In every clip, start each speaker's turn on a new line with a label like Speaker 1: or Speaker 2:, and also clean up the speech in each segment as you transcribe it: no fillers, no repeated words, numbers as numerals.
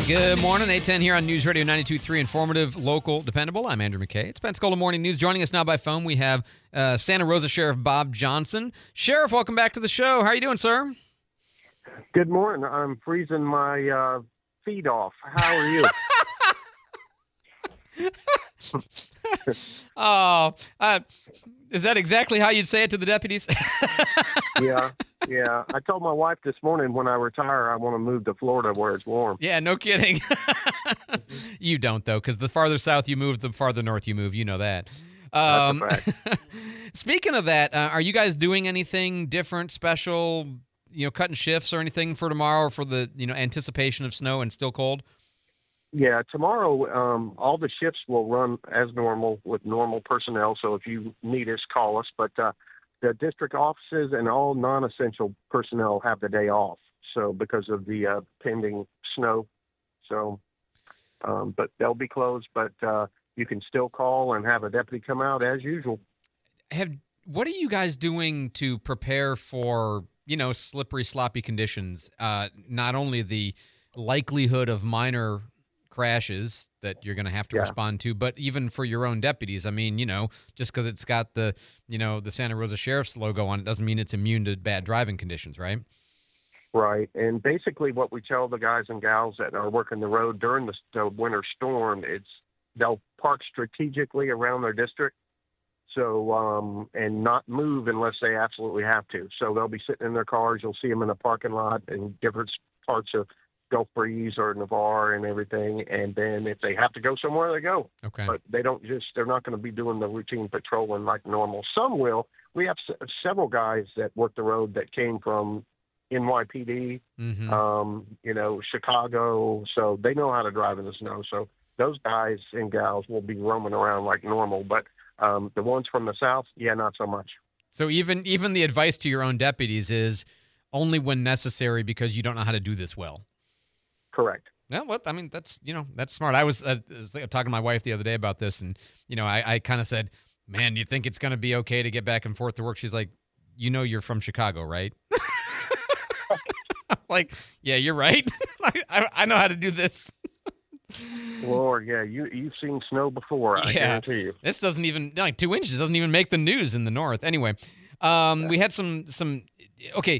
Speaker 1: Good morning, 810 here on News Radio 92.3, informative, local, dependable. I'm Andrew McKay. It's Pensacola Morning News. Joining us now by phone, we have Santa Rosa Sheriff Bob Johnson. Sheriff, welcome back to the show. How are you doing, sir?
Speaker 2: Good morning. I'm freezing my feet off. How are you?
Speaker 1: Is that exactly how you'd say it to the deputies?
Speaker 2: Yeah. I told my wife this morning when I retire, I want to move to Florida where it's warm.
Speaker 1: Yeah, no kidding. You don't, though, because the farther south you move, the farther north you move. You know that.
Speaker 2: That's a fact.
Speaker 1: Speaking of that, are you guys doing anything different, special, cutting shifts or anything for tomorrow or for the, anticipation of snow and still cold?
Speaker 2: Yeah, tomorrow all the shifts will run as normal with normal personnel. So if you need us, call us. But the district offices and all non-essential personnel have the day off. So because of the pending snow. So, but they'll be closed. But you can still call and have a deputy come out as usual.
Speaker 1: What are you guys doing to prepare for, slippery, sloppy conditions? Not only the likelihood of minor crashes that you're going to have to respond to, but even for your own deputies. I mean, just because it's got the, the Santa Rosa Sheriff's logo on it doesn't mean it's immune to bad driving conditions, right?
Speaker 2: Right. And basically what we tell the guys and gals that are working the road during the winter storm, they'll park strategically around their district. So, and not move unless they absolutely have to. So they'll be sitting in their cars. You'll see them in the parking lot in different parts of Gulf Breeze or Navarre and everything. And then if they have to go somewhere, they go.
Speaker 1: Okay. But
Speaker 2: they're not going to be doing the routine patrolling like normal. Some will. We have several guys that work the road that came from NYPD, Chicago. So they know how to drive in the snow. So those guys and gals will be roaming around like normal. But the ones from the south, not so much. So
Speaker 1: even the advice to your own deputies is only when necessary because you don't know how to do this well.
Speaker 2: Correct.
Speaker 1: Yeah, well, I mean, that's smart. I was talking to my wife the other day about this, and, I kind of said, man, you think it's going to be okay to get back and forth to work? She's like, you're from Chicago, right? I'm like, yeah, you're right. I know how to do this.
Speaker 2: Lord, yeah, you've seen snow before, I guarantee you.
Speaker 1: This doesn't even, 2 inches doesn't even make the news in the north. Anyway, we had some okay.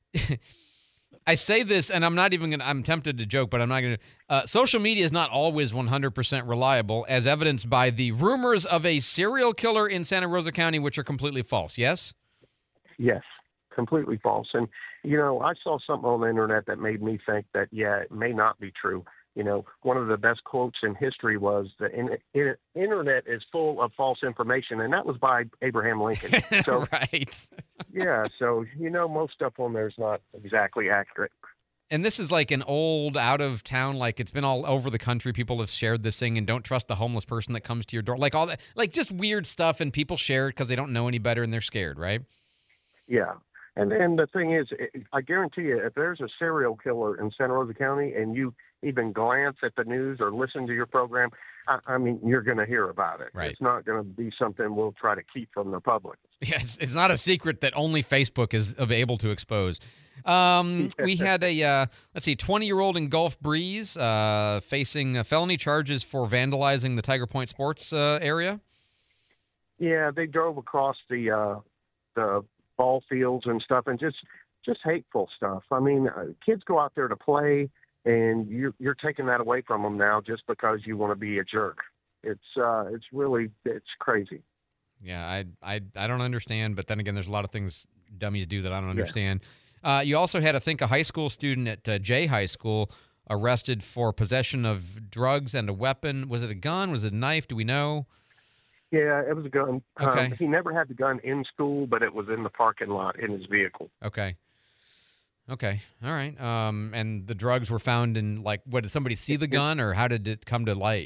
Speaker 1: I say this, and I'm tempted to joke, but I'm not going to. Social media is not always 100% reliable, as evidenced by the rumors of a serial killer in Santa Rosa County, which are completely false, yes?
Speaker 2: Yes, completely false. And, I saw something on the internet that made me think that, it may not be true. One of the best quotes in history was the internet is full of false information, and that was by Abraham Lincoln. So,
Speaker 1: right.
Speaker 2: Yeah, so most stuff on there is not exactly accurate.
Speaker 1: And this is like an old out of town, like it's been all over the country. People have shared this thing, and don't trust the homeless person that comes to your door. Like all that, like just weird stuff, and people share it because they don't know any better and they're scared, right?
Speaker 2: Yeah. And the thing is, I guarantee you, if there's a serial killer in Santa Rosa County and you even glance at the news or listen to your program, I mean, you're going to hear about it.
Speaker 1: Right.
Speaker 2: It's not going to be something we'll try to keep from the public.
Speaker 1: Yeah, it's not a secret that only Facebook is able to expose. We had a, 20-year-old in Gulf Breeze facing felony charges for vandalizing the Tiger Point Sports area.
Speaker 2: Yeah, they drove across the ball fields and stuff, and just hateful stuff. I mean, kids go out there to play, and you're taking that away from them now just because you want to be a jerk. It's crazy.
Speaker 1: Yeah, I don't understand, but then again, there's a lot of things dummies do that I don't understand. Yeah. You also had, I think, a high school student at J High School arrested for possession of drugs and a weapon. Was it a gun? Was it a knife? Do we know?
Speaker 2: Yeah, it was a gun.
Speaker 1: Okay.
Speaker 2: He never had the gun in school, but it was in the parking lot in his vehicle.
Speaker 1: Okay. All right. And the drugs were found in, did somebody see the gun, or how did it come to light?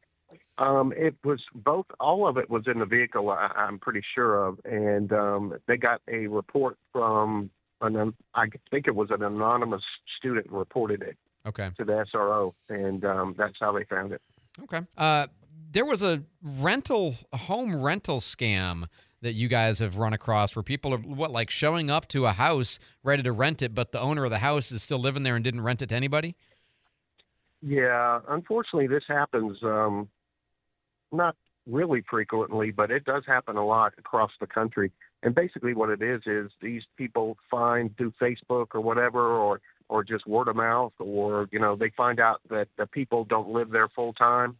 Speaker 2: It was both. All of it was in the vehicle, I'm pretty sure of. And they got a report from, I think it was an anonymous student reported it to the SRO, and that's how they found it.
Speaker 1: Okay. There was a home rental scam that you guys have run across where people are, showing up to a house ready to rent it, but the owner of the house is still living there and didn't rent it to anybody?
Speaker 2: Yeah, unfortunately, this happens not really frequently, but it does happen a lot across the country. And basically, what it is these people find through Facebook or whatever, or just word of mouth, or they find out that the people don't live there full time,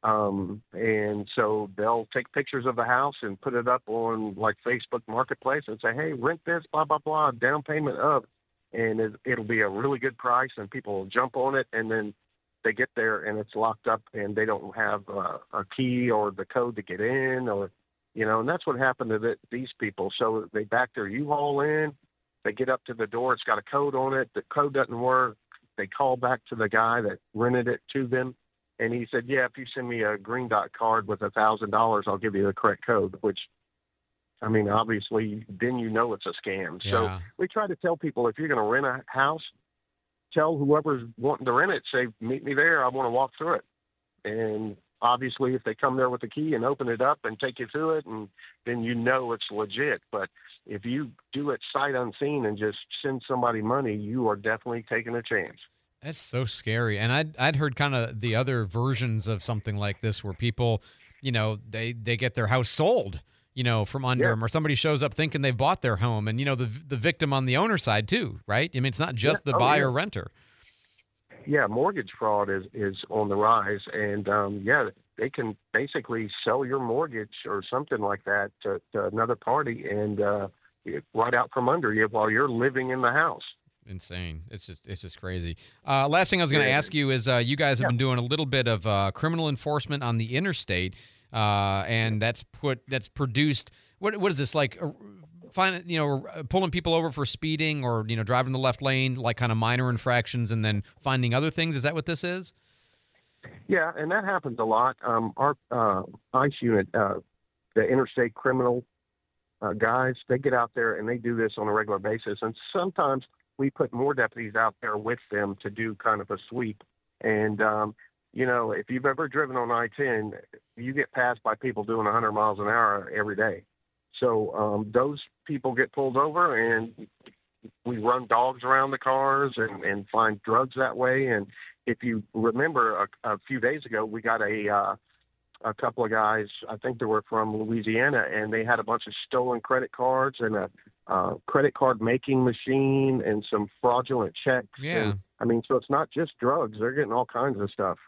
Speaker 2: and so they'll take pictures of the house and put it up on like Facebook Marketplace and say, "Hey, rent this, blah blah blah, down payment of," and it'll be a really good price, and people will jump on it, and then they get there and it's locked up and they don't have a key or the code to get in, or and that's what happened to these people. So they back their U-Haul in, they get up to the door, it's got a code on it, the code doesn't work, they call back to the guy that rented it to them, and he said, yeah, if you send me a Green Dot card with $1,000, I'll give you the correct code, which, I mean, obviously then it's a scam.
Speaker 1: Yeah.
Speaker 2: So we try to tell people, if you're going to rent a house, tell whoever's wanting to rent it, say, meet me there, I want to walk through it. And obviously, if they come there with the key and open it up and take you through it, and then it's legit. But if you do it sight unseen and just send somebody money, you are definitely taking a chance.
Speaker 1: That's so scary. And I'd heard kind of the other versions of something like this where people, they get their house sold, from under them, or somebody shows up thinking they've bought their home, and, the victim on the owner side too, right? I mean, it's not just the buyer-renter.
Speaker 2: Yeah, mortgage fraud is on the rise, and they can basically sell your mortgage or something like that to another party and right out from under you while you're living in the house.
Speaker 1: Insane. It's just crazy. Last thing I was going to ask you is you guys have been doing a little bit of criminal enforcement on the interstate, and that's produced. What is this like? Pulling people over for speeding or, driving the left lane, like kind of minor infractions, and then finding other things. Is that what this is?
Speaker 2: Yeah, and that happens a lot. Our ICE unit, the interstate criminal guys, they get out there and they do this on a regular basis. And sometimes we put more deputies out there with them to do kind of a sweep. And, if you've ever driven on I-10, you get passed by people doing 100 miles an hour every day. So those people get pulled over, and we run dogs around the cars and find drugs that way. And if you remember, a few days ago, we got a couple of guys, I think they were from Louisiana, and they had a bunch of stolen credit cards and a credit card making machine and some fraudulent checks.
Speaker 1: Yeah.
Speaker 2: And, so it's not just drugs. They're getting all kinds of stuff.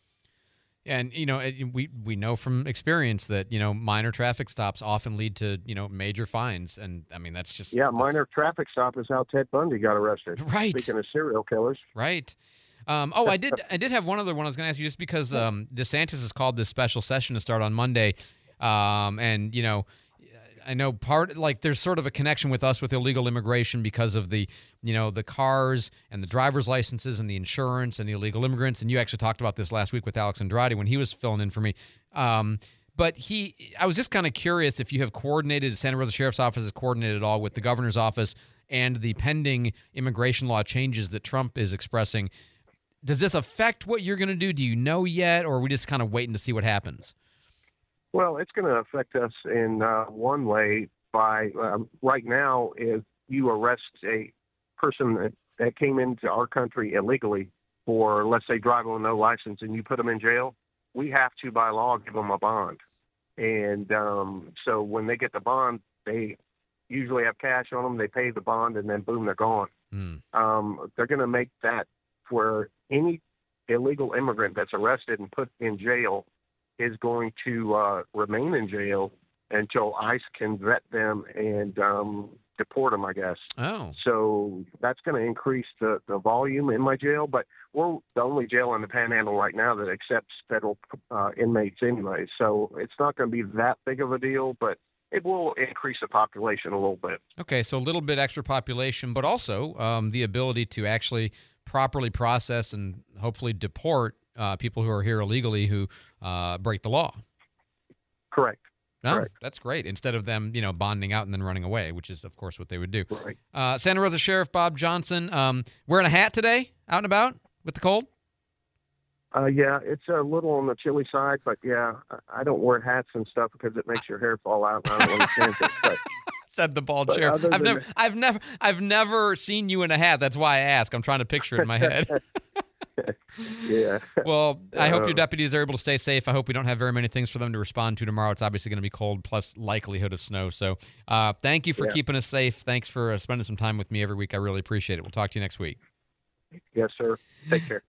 Speaker 1: And, we know from experience that, minor traffic stops often lead to, major fines. And, I mean, that's just...
Speaker 2: Yeah, minor traffic stop is how Ted Bundy got arrested.
Speaker 1: Right.
Speaker 2: Speaking of serial killers.
Speaker 1: Right. I did have one other one I was going to ask you, just because DeSantis has called this special session to start on Monday. And, I know there's sort of a connection with us with illegal immigration because of the, the cars and the driver's licenses and the insurance and the illegal immigrants. And you actually talked about this last week with Alex Andrade when he was filling in for me. But I was just kind of curious if you have coordinated, Santa Rosa Sheriff's Office has coordinated at all with the governor's office and the pending immigration law changes that Trump is expressing. Does this affect what you're going to do? Do you know yet, or are we just kind of waiting to see what happens?
Speaker 2: Well, it's going to affect us in one way by right now, if you arrest a person that came into our country illegally for, let's say, driving with no license, and you put them in jail, we have to, by law, give them a bond. And so when they get the bond, they usually have cash on them. They pay the bond, and then, boom, they're gone. They're going to make that where any illegal immigrant that's arrested and put in jail is going to remain in jail until ICE can vet them and deport them, I guess.
Speaker 1: Oh.
Speaker 2: So that's going to increase the volume in my jail, but we're the only jail in the Panhandle right now that accepts federal inmates anyway. So it's not going to be that big of a deal, but it will increase the population a little bit.
Speaker 1: Okay, so a little bit extra population, but also the ability to actually properly process and hopefully deport people who are here illegally who break the law.
Speaker 2: Correct.
Speaker 1: No,
Speaker 2: Correct.
Speaker 1: That's great. Instead of them, bonding out and then running away, which is, of course, what they would do.
Speaker 2: Right.
Speaker 1: Santa Rosa Sheriff Bob Johnson, wearing a hat today, out and about with the cold?
Speaker 2: Yeah, it's a little on the chilly side, but yeah, I don't wear hats and stuff because it makes your hair fall out. And I don't want to chance it. But,
Speaker 1: said the bald sheriff. I've never seen you in a hat. That's why I ask. I'm trying to picture it in my head.
Speaker 2: Yeah.
Speaker 1: Well, I hope your deputies are able to stay safe. I hope we don't have very many things for them to respond to tomorrow. It's obviously going to be cold, plus likelihood of snow. So thank you for keeping us safe. Thanks for spending some time with me every week. I really appreciate it. We'll talk to you next week.
Speaker 2: Yes, sir. Take care.